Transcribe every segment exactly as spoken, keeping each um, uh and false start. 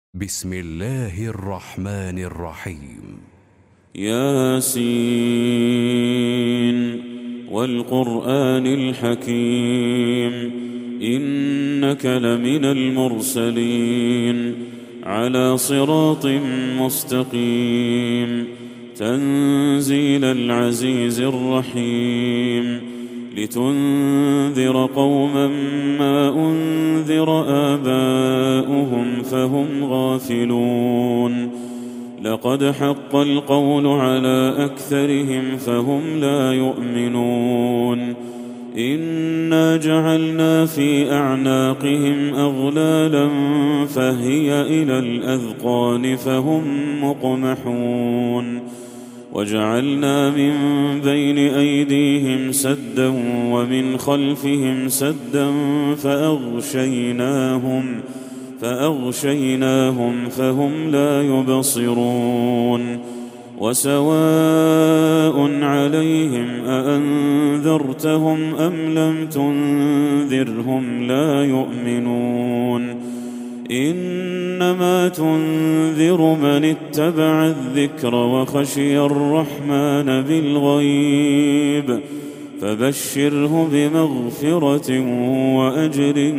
بسم الله الرحمن الرحيم. ياسين والقرآن الحكيم إنك لمن المرسلين على صراط مستقيم تنزيل العزيز الرحيم لتنذر قوما ما أنذر آباؤهم فهم غافلون لقد حق القول على أكثرهم فهم لا يؤمنون إنا جعلنا في أعناقهم أغلالا فهي إلى الأذقان فهم مقمحون وجعلنا من بين أيديهم سدا ومن خلفهم سدا فأغشيناهم فأغشيناهم فهم لا يبصرون وسواء عليهم أأنذرتهم أم لم تنذرهم لا يؤمنون إنما تنذر من اتبع الذكر وخشي الرحمن بالغيب فبشره بمغفرة وأجر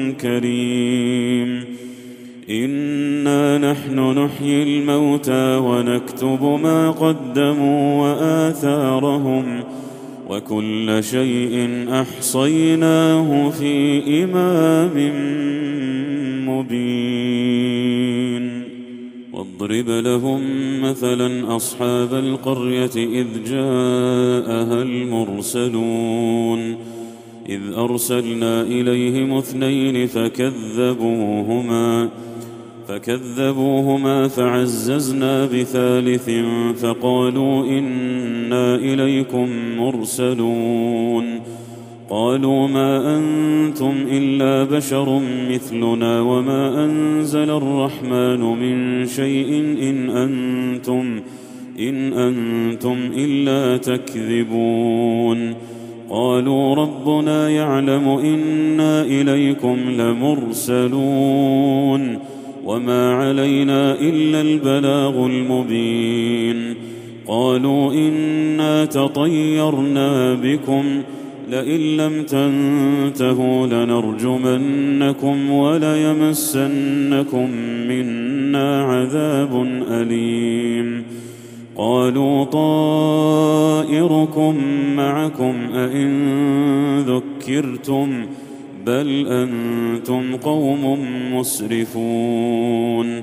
كريم إنا نحن نحيي الموتى ونكتب ما قدموا وآثارهم وكل شيء أحصيناه في إمام مبين واضرب لهم مثلا أصحاب القرية إذ جاءها المرسلون إذ أرسلنا إليهم اثنين فكذبوهما فكذبوهما فعززنا بثالث فقالوا إنا إليكم مرسلون قالوا ما أنتم إلا بشر مثلنا وما أنزل الرحمن من شيء إن أنتم إن أنتم إلا تكذبون قالوا ربنا يعلم إنا إليكم لمرسلون وما علينا إلا البلاغ المبين قالوا إنا تطيرنا بكم لئن لم تنتهوا لنرجمنكم وليمسنكم منا عذاب أليم قالوا طائركم معكم أئن ذكرتم بل أنتم قوم مسرفون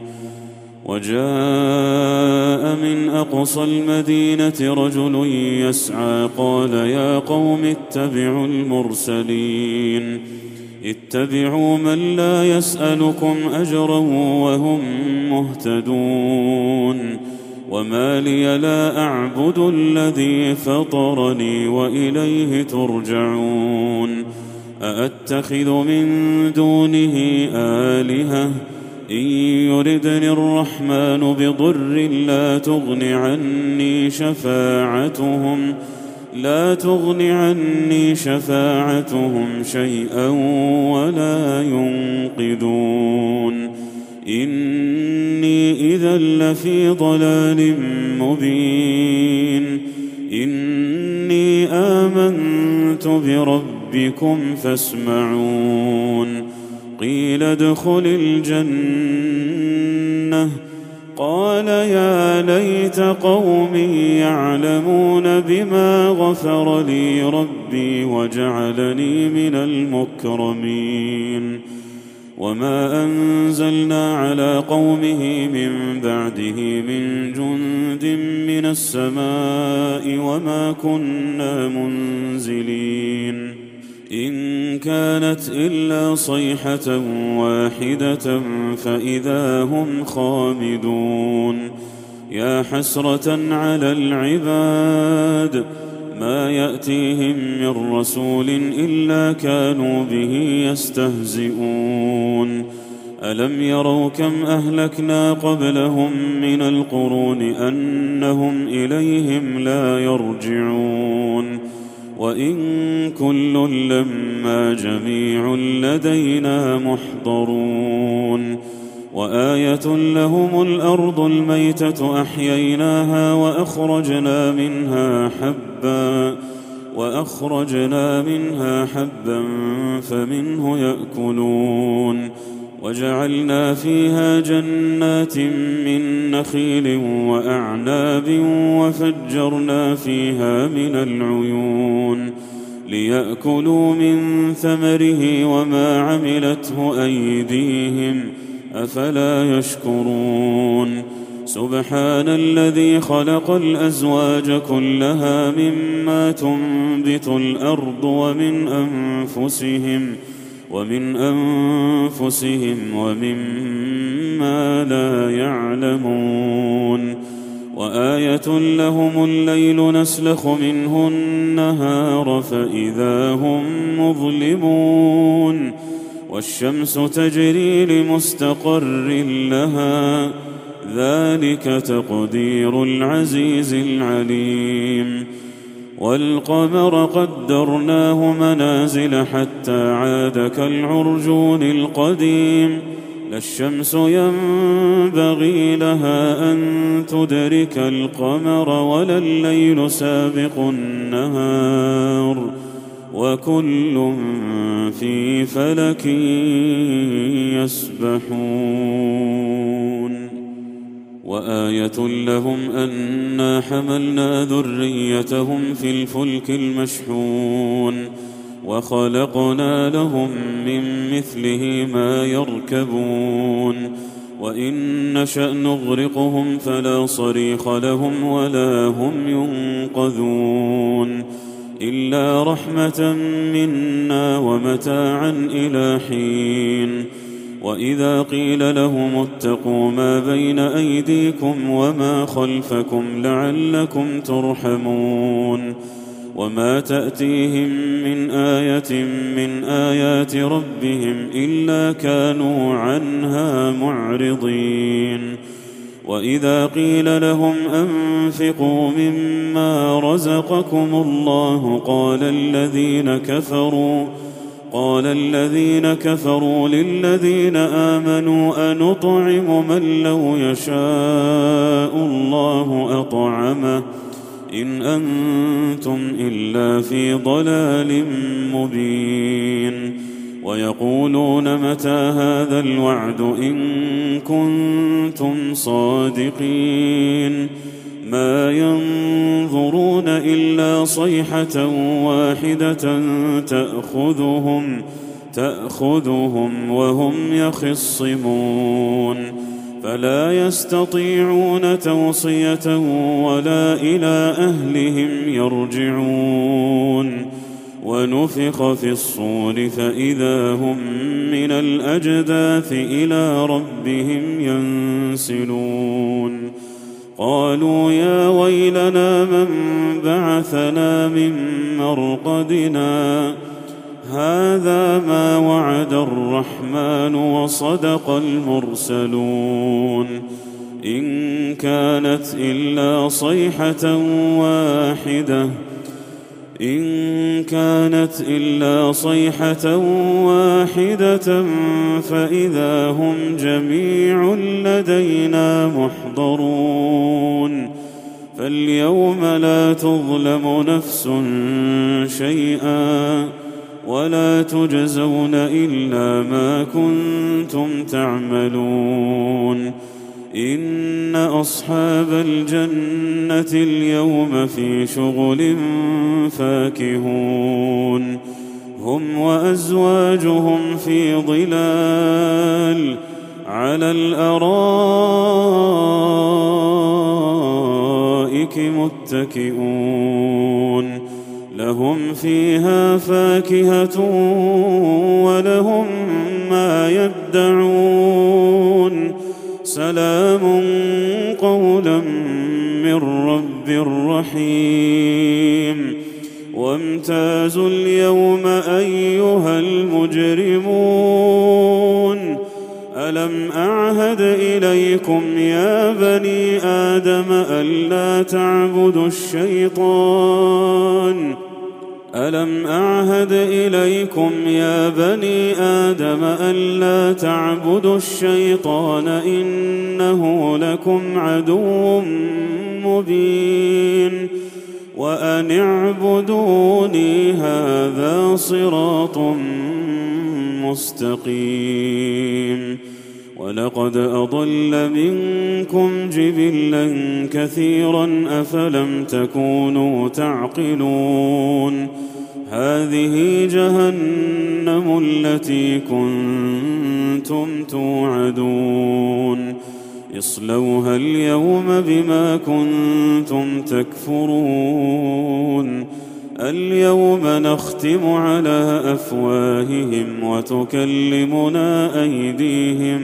وجاء من أقصى المدينة رجل يسعى قال يا قوم اتبعوا المرسلين اتبعوا من لا يسألكم أجرا وهم مهتدون وما لي لا أعبد الذي فطرني وإليه ترجعون أأتخذ من دونه آلهة إن يردني الرحمن بضر لا تغن عني شفاعتهم لا تغن عني شفاعتهم شيئا ولا ينقذون إني إذا لفي ضلال مبين إني آمنت بربكم فاسمعون قيل ادخل الجنة قال يا ليت قومي يعلمون بما غفر لي ربي وجعلني من المكرمين وما أنزلنا على قومه من بعده من جند من السماء وما كنا منزلين إن كانت إلا صيحة واحدة فإذا هم خامدون يا حسرة على العباد ما يأتيهم من رسول إلا كانوا به يستهزئون ألم يروا كم أهلكنا قبلهم من القرون أنهم إليهم لا يرجعون وإن كل لما جميع لدينا محضرون وآية لهم الأرض الميتة أحييناها وأخرجنا منها حبا وأخرجنا منها حبا فمنه يأكلون وجعلنا فيها جنات من نخيل وأعناب وفجرنا فيها من العيون ليأكلوا من ثمره وما عملته أيديهم أفلا يشكرون سبحان الذي خلق الأزواج كلها مما تنبت الأرض ومن أنفسهم ومن أنفسهم ومما لا يعلمون وآية لهم الليل نسلخ منه النهار فإذا هم مظلمون والشمس تجري لمستقر لها ذلك تقدير العزيز العليم والقمر قدرناه منازل حتى عاد كالعرجون القديم لا الشمس ينبغي لها أن تدرك القمر ولا الليل سابق النهار وكل في فلك يسبحون وآية لهم أنا حملنا ذريتهم في الفلك المشحون وخلقنا لهم من مثله ما يركبون وإن نشأ نغرقهم فلا صريخ لهم ولا هم ينقذون إلا رحمة منا ومتاعا إلى حين وإذا قيل لهم اتقوا ما بين أيديكم وما خلفكم لعلكم ترحمون وما تأتيهم من آية من آيات ربهم إلا كانوا عنها معرضين وإذا قيل لهم أنفقوا مما رزقكم الله قال الذين كفروا قال الذين كفروا للذين آمنوا أنطعم من لو يشاء الله أطعمه إن أنتم إلا في ضلال مبين ويقولون متى هذا الوعد إن كنتم صادقين ما ينظرون إلا صيحة واحدة تأخذهم تأخذهم وهم يخصمون فلا يستطيعون توصية ولا إلى أهلهم يرجعون ونفخ في الصور فإذا هم من الأجداث إلى ربهم ينسلون قالوا يا ويلنا من بعثنا من مرقدنا هذا ما وعد الرحمن وصدق المرسلون إن كانت إلا صيحة واحدة إن كانت إلا صيحة واحدة فإذا هم جميع لدينا محضرون فاليوم لا تظلم نفس شيئا ولا تجزون إلا ما كنتم تعملون إن أصحاب الجنة اليوم في شغل فاكهون هم وأزواجهم في ظلال على الأرائك متكئون لهم فيها فاكهة ولهم ما يدعون سلام قولا من رب رحيم وامتازوا اليوم أيها المجرمون ألم أعهد إليكم يا بني آدم ألا تعبدوا الشيطان ألم أعهد إليكم يا بني آدم ألا تعبدوا الشيطان إنه لكم عدو مبين وأن اعبدوني هذا صراط مستقيم ولقد أضل منكم جبلا كثيرا أفلم تكونوا تعقلون هذه جهنم التي كنتم توعدون اصلوها اليوم بما كنتم تكفرون اليوم نختم على أفواههم وتكلمنا أيديهم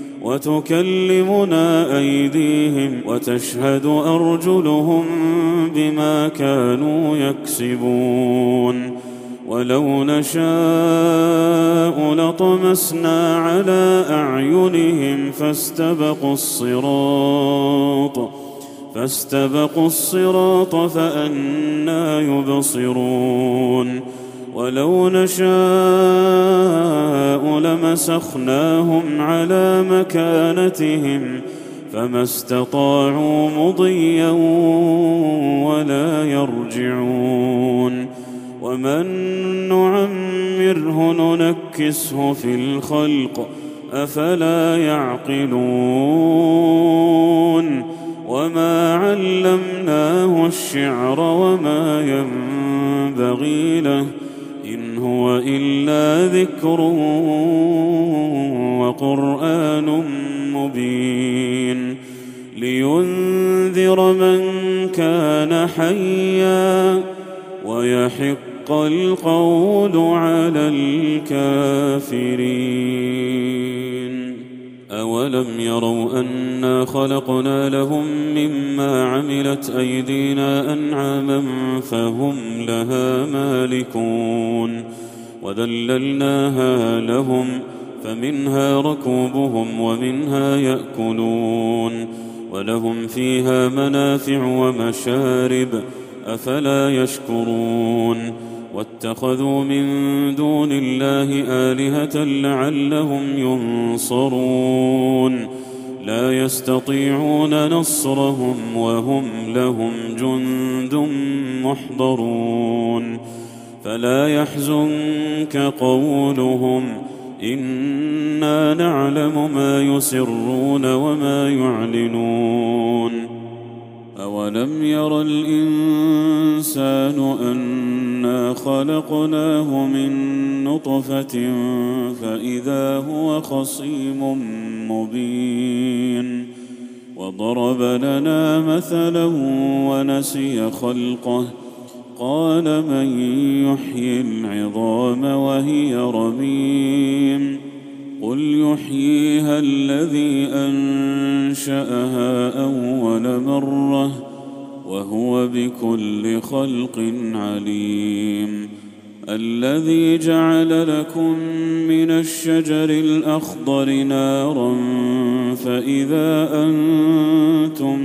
وتكلمنا أيديهم وتشهد أرجلهم بما كانوا يكسبون ولو نشاء لطمسنا على أعينهم فاستبقوا الصراط فاستبقوا الصراط فأنى يبصرون ولو نشاء لمسخناهم على مكانتهم فما استطاعوا مضيا ولا يرجعون ومن نعمره ننكسه في الخلق أفلا يعقلون وما علمناه الشعر وما ينبغي له إن هو إلا ذكر وقرآن مبين لينذر من كان حيا ويحق القول على الكافرين أولم يروا أنا خلقنا لهم مما عملت أيدينا أنعاما فهم لها مالكون وذللناها لهم فمنها ركوبهم ومنها يأكلون ولهم فيها منافع ومشارب أفلا يشكرون واتخذوا من دون الله آلهة لعلهم ينصرون لا يستطيعون نصرهم وهم لهم جند محضرون فلا يحزنك قولهم إنا نعلم ما يسرون وما يعلنون أولم ير الإنسان أنا خلقناه من نطفة فإذا هو خصيم مبين وضرب لنا مثلا ونسي خلقه قال من يحيي العظام وهي رميم قل يحييها الذي أنشأها أول مرة وهو بكل خلق عليم الذي جعل لكم من الشجر الأخضر نارا فإذا أنتم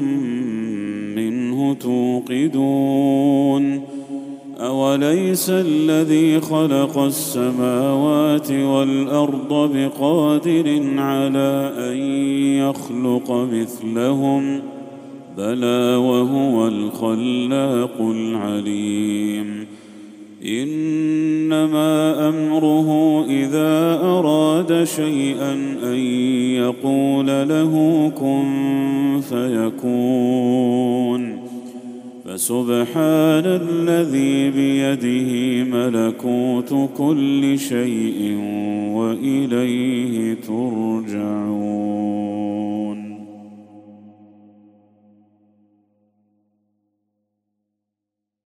منه توقدون أوليس الذي خلق السماوات والأرض بقادر على أن يخلق مثلهم بلى وهو الخلاق العليم إنما أمره إذا أراد شيئا أن يقول له كن فيكون فسبحان الذي بيده ملكوت كل شيء وإليه ترجعون.